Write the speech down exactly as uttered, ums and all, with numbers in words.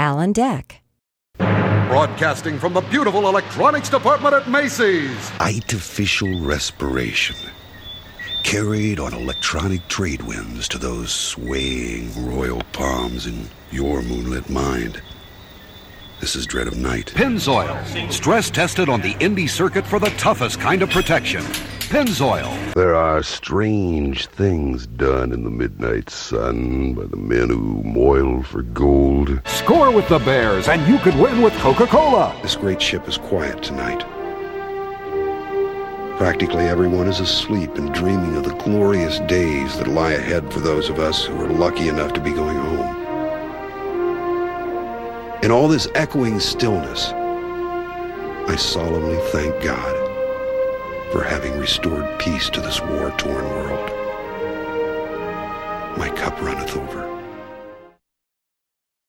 Alan Deck. Broadcasting from the beautiful electronics department at Macy's. Artificial respiration. Carried on electronic trade winds to those swaying royal palms in your moonlit mind. This is Dread of Night. Pennzoil. Stress tested on the Indy circuit for the toughest kind of protection. Pennzoil. There are strange things done in the midnight sun by the men who moil for gold. Score with the Bears and you could win with Coca-Cola. This great ship is quiet tonight. Practically everyone is asleep and dreaming of the glorious days that lie ahead for those of us who are lucky enough to be going home. In all this echoing stillness, I solemnly thank God for having restored peace to this war-torn world. My cup runneth over.